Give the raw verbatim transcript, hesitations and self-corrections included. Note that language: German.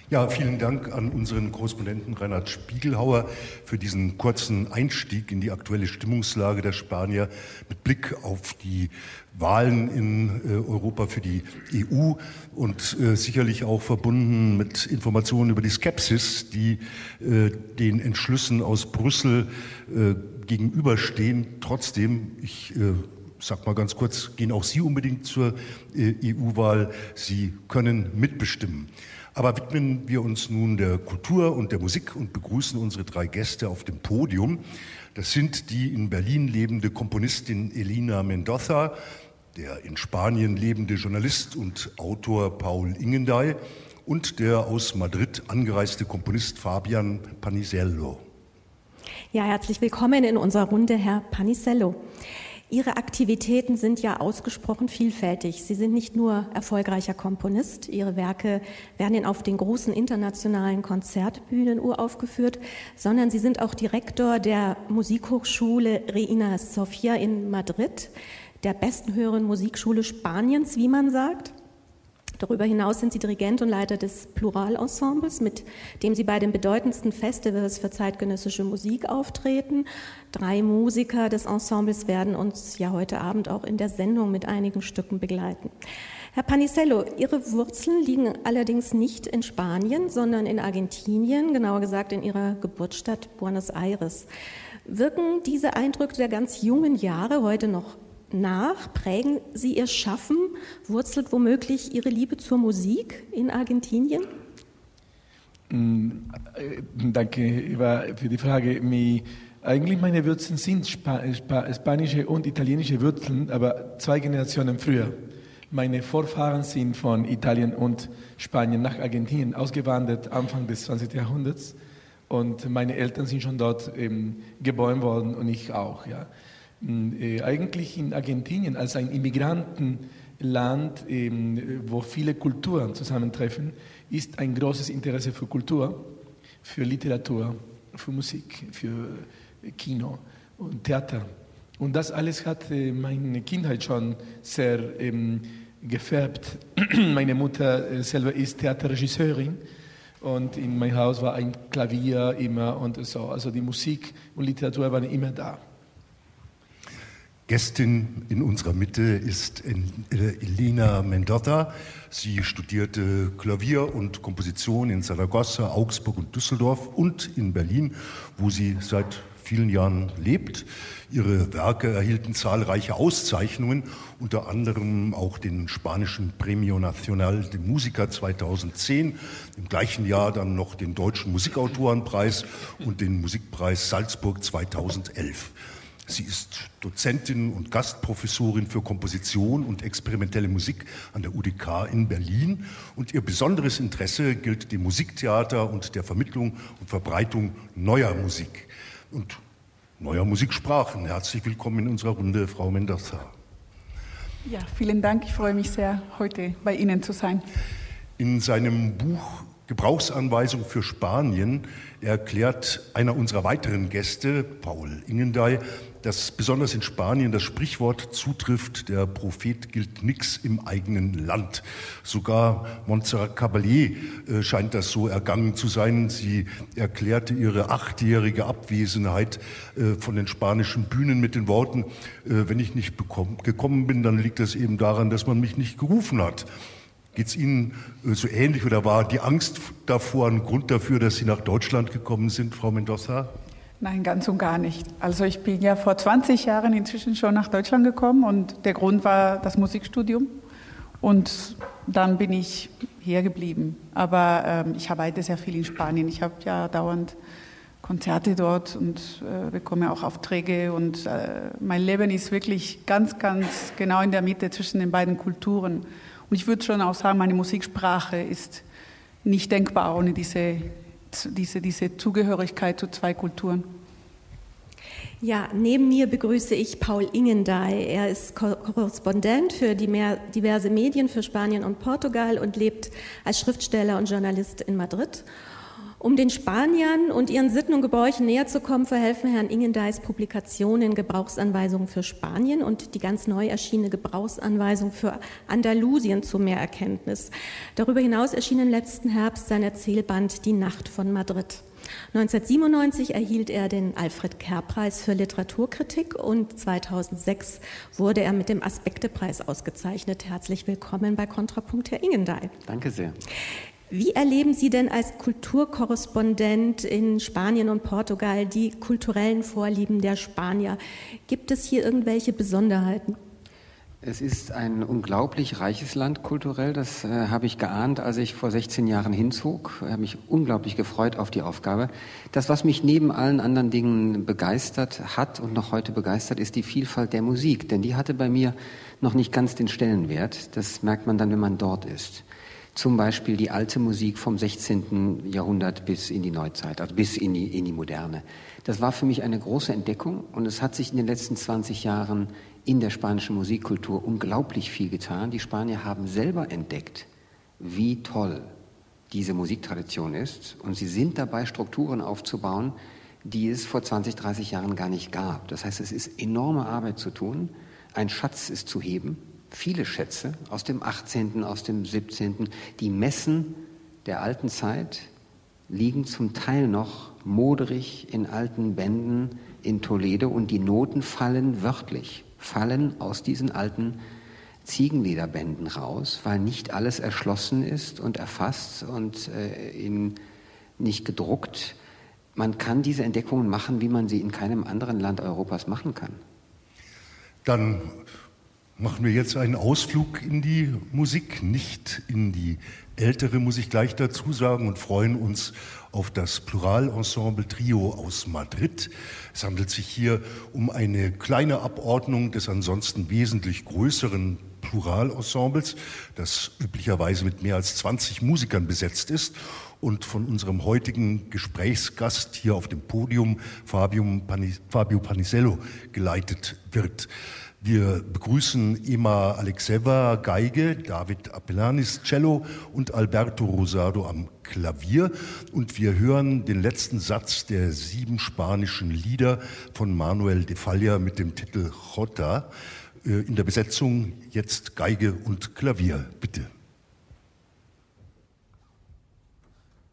Ja, vielen Dank an unseren Korrespondenten Reinhard Spiegelhauer für diesen kurzen Einstieg in die aktuelle Stimmungslage der Spanier mit Blick auf die Wahlen in äh, Europa für die E U und äh, sicherlich auch verbunden mit Informationen über die Skepsis, die äh, den Entschlüssen aus Brüssel äh, gegenüberstehen. Trotzdem, ich äh, sag mal ganz kurz, gehen auch Sie unbedingt zur äh, E U-Wahl. Sie können mitbestimmen. Aber widmen wir uns nun der Kultur und der Musik und begrüßen unsere drei Gäste auf dem Podium. Das sind die in Berlin lebende Komponistin Elena Mendoza, der in Spanien lebende Journalist und Autor Paul Ingenday und der aus Madrid angereiste Komponist Fabian Panisello. Ja, herzlich willkommen in unserer Runde, Herr Panisello. Ihre Aktivitäten sind ja ausgesprochen vielfältig. Sie sind nicht nur erfolgreicher Komponist, Ihre Werke werden auf den großen internationalen Konzertbühnen uraufgeführt, sondern Sie sind auch Direktor der Musikhochschule Reina Sofia in Madrid, der besten höheren Musikschule Spaniens, wie man sagt. Darüber hinaus sind Sie Dirigent und Leiter des Plural-Ensembles, mit dem Sie bei den bedeutendsten Festivals für zeitgenössische Musik auftreten. Drei Musiker des Ensembles werden uns ja heute Abend auch in der Sendung mit einigen Stücken begleiten. Herr Panisello, Ihre Wurzeln liegen allerdings nicht in Spanien, sondern in Argentinien, genauer gesagt in Ihrer Geburtsstadt Buenos Aires. Wirken diese Eindrücke der ganz jungen Jahre heute noch nach? Prägen Sie Ihr Schaffen? Wurzelt womöglich Ihre Liebe zur Musik in Argentinien? Mm, danke, Eva, für die Frage. Mi, eigentlich meine Wurzeln sind Spa Spa spanische und italienische Wurzeln, aber zwei Generationen früher. Meine Vorfahren sind von Italien und Spanien nach Argentinien ausgewandert, Anfang des zwanzigsten Jahrhunderts. Und meine Eltern sind schon dort ähm, geboren worden und ich auch, ja. Eigentlich in Argentinien als ein Immigrantenland, wo viele Kulturen zusammentreffen, ist ein großes Interesse für Kultur, für Literatur, für Musik, für Kino und Theater. Und das alles hat meine Kindheit schon sehr ähm, gefärbt. Meine Mutter selber ist Theaterregisseurin und in meinem Haus war ein Klavier immer und so. Also die Musik und Literatur waren immer da. Gästin in unserer Mitte ist Elena Mendoza. Sie studierte Klavier und Komposition in Saragossa, Augsburg und Düsseldorf und in Berlin, wo sie seit vielen Jahren lebt. Ihre Werke erhielten zahlreiche Auszeichnungen, unter anderem auch den spanischen Premio Nacional de Música zweitausendzehn, im gleichen Jahr dann noch den Deutschen Musikautorenpreis und den Musikpreis Salzburg zweitausendelf. Sie ist Dozentin und Gastprofessorin für Komposition und experimentelle Musik an der U D K in Berlin. Und ihr besonderes Interesse gilt dem Musiktheater und der Vermittlung und Verbreitung neuer Musik und neuer Musiksprachen. Herzlich willkommen in unserer Runde, Frau Mendoza. Ja, vielen Dank. Ich freue mich sehr, heute bei Ihnen zu sein. In seinem Buch Gebrauchsanweisung für Spanien erklärt einer unserer weiteren Gäste, Paul Ingenday, dass besonders in Spanien das Sprichwort zutrifft, der Prophet gilt nix im eigenen Land. Sogar Montserrat Caballé äh, scheint das so ergangen zu sein. Sie erklärte ihre achtjährige Abwesenheit äh, von den spanischen Bühnen mit den Worten, äh, wenn ich nicht bekomm, gekommen bin, dann liegt das eben daran, dass man mich nicht gerufen hat. Geht es Ihnen äh, so ähnlich oder war die Angst davor ein Grund dafür, dass Sie nach Deutschland gekommen sind, Frau Mendoza? Nein, ganz und gar nicht. Also ich bin ja vor zwanzig Jahren inzwischen schon nach Deutschland gekommen und der Grund war das Musikstudium und dann bin ich hier geblieben. Aber ähm, ich arbeite sehr viel in Spanien. Ich habe ja dauernd Konzerte dort und äh, bekomme auch Aufträge und äh, mein Leben ist wirklich ganz, ganz genau in der Mitte zwischen den beiden Kulturen. Und ich würde schon auch sagen, meine Musiksprache ist nicht denkbar ohne diese Diese, diese Zugehörigkeit zu zwei Kulturen. Ja, neben mir begrüße ich Paul Ingenday. Er ist Korrespondent für die mehr, diverse Medien für Spanien und Portugal und lebt als Schriftsteller und Journalist in Madrid. Um den Spaniern und ihren Sitten und Gebräuchen näher zu kommen, verhelfen Herrn Ingendeis Publikationen Gebrauchsanweisungen für Spanien und die ganz neu erschienene Gebrauchsanweisung für Andalusien zu mehr Erkenntnis. Darüber hinaus erschien im letzten Herbst sein Erzählband Die Nacht von Madrid. neunzehnhundertsiebenundneunzig erhielt er den Alfred-Kerr-Preis für Literaturkritik und zweitausendsechs wurde er mit dem Aspekte-Preis ausgezeichnet. Herzlich willkommen bei Kontrapunkt, Herr Ingendey. Danke sehr. Wie erleben Sie denn als Kulturkorrespondent in Spanien und Portugal die kulturellen Vorlieben der Spanier? Gibt es hier irgendwelche Besonderheiten? Es ist ein unglaublich reiches Land kulturell, das äh, habe ich geahnt, als ich vor sechzehn Jahren hinzog. Ich habe mich unglaublich gefreut auf die Aufgabe. Das, was mich neben allen anderen Dingen begeistert hat und noch heute begeistert, ist die Vielfalt der Musik. Denn die hatte bei mir noch nicht ganz den Stellenwert. Das merkt man dann, wenn man dort ist. Zum Beispiel die alte Musik vom sechzehnten Jahrhundert bis in die Neuzeit, also bis in die, in die Moderne. Das war für mich eine große Entdeckung und es hat sich in den letzten zwanzig Jahren in der spanischen Musikkultur unglaublich viel getan. Die Spanier haben selber entdeckt, wie toll diese Musiktradition ist und sie sind dabei, Strukturen aufzubauen, die es vor zwanzig, dreißig Jahren gar nicht gab. Das heißt, es ist enorme Arbeit zu tun, ein Schatz ist zu heben, viele Schätze aus dem achtzehnten, aus dem siebzehnten Die Messen der alten Zeit liegen zum Teil noch moderig in alten Bänden in Toledo und die Noten fallen wörtlich, fallen aus diesen alten Ziegenlederbänden raus, weil nicht alles erschlossen ist und erfasst und äh, in, nicht gedruckt. Man kann diese Entdeckungen machen, wie man sie in keinem anderen Land Europas machen kann. Dann machen wir jetzt einen Ausflug in die Musik, nicht in die ältere, muss ich gleich dazu sagen, und freuen uns auf das Plural-Ensemble Trio aus Madrid. Es handelt sich hier um eine kleine Abordnung des ansonsten wesentlich größeren Plural-Ensembles, das üblicherweise mit mehr als zwanzig Musikern besetzt ist und von unserem heutigen Gesprächsgast hier auf dem Podium, Fabio Panisello, geleitet wird. Wir begrüßen Ema Alexeva, Geige, David Apelanis, Cello und Alberto Rosado am Klavier. Und wir hören den letzten Satz der sieben spanischen Lieder von Manuel de Falla mit dem Titel Jota. In der Besetzung jetzt Geige und Klavier. Bitte.